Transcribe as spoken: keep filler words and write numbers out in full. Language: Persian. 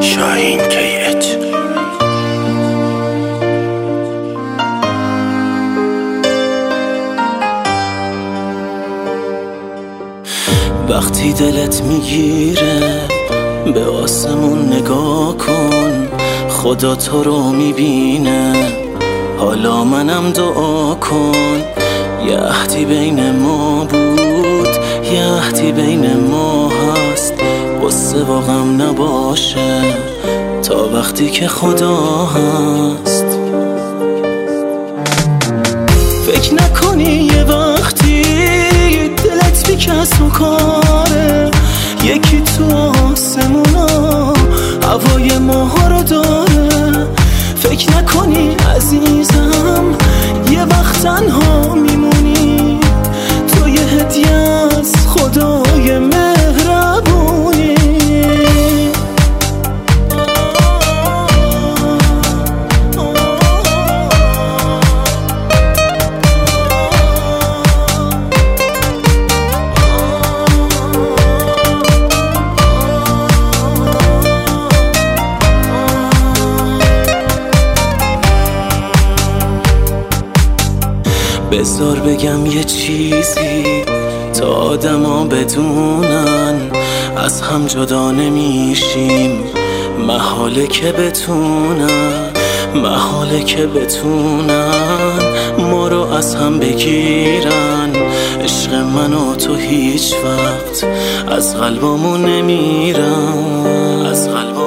شاهین کیت. وقتی دلت میگیره به آسمون نگاه کن، خدا تو رو میبینه، حالا منم دعا کن. یه عهدی بین ما بود، یه عهدی بین ما هست، قصه و غم نباشه تا وقتی که خدا هست. فکر نکنی یه وقتی دلت بی کس و کاره، یکی تو آسمونا هوای ماها رو داره. فکر نکنی عزیزم یه وقت تنها میمونی، تو یه هدیه از خدای مهربونی. بذار بگم یه چیزی تا آدما بدونن، از هم جدا نمیشیم، محاله که بتونن، محاله که بتونن ما رو از هم بگیرن. عشق من و تو هیچ وقت از قلبمون نمیرن، از قلبمون